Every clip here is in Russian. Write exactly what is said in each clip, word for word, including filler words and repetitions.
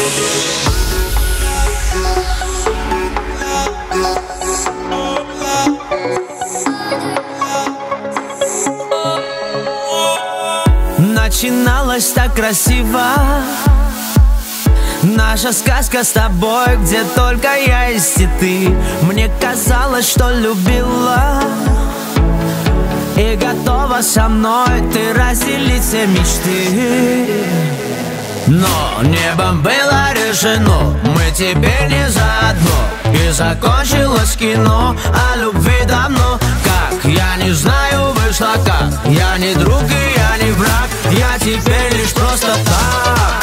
Начиналось так красиво, наша сказка с тобой, где только я есть и ты. Мне казалось, что любила и готова со мной ты разделить все мечты. Но небом было решено, мы теперь не заодно. И закончилось кино о любви давно. Как? Я не знаю, вышло как. Я не друг и я не враг. Я теперь лишь просто так.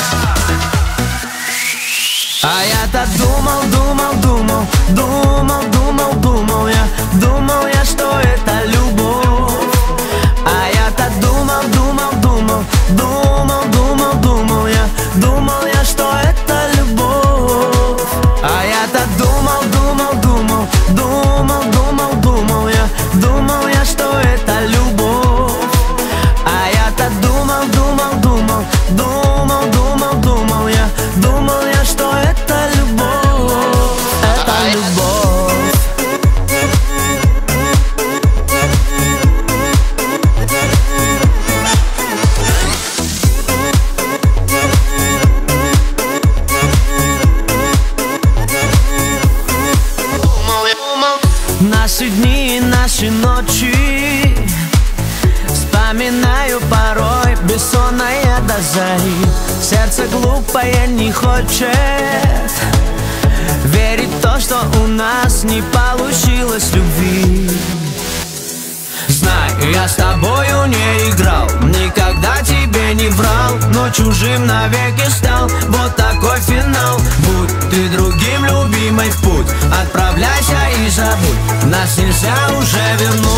А я-то думал, думал, думал, думал, думал, думал я, думал я, что это любовь. А я-то думал, думал, думал, думал, думал, думал я, думал я, что это любовь. А я-то думал, думал, думал, думал, думал, думал я, думал я, что это любовь. А я-то думал, думал, думал, думал, думал, думал я, думал я, что это любовь, это любовь. Наши дни и наши ночи вспоминаю порой, бессонная до зари. Сердце глупое не хочет верить в то, что у нас не получилось любви. Знай, я с тобою не играл, никогда тебе не врал, но чужим навеки стал. Вот такой финал. Будь ты другим, любимый, в путь отправляйся и забудь. Нас нельзя уже вернуть.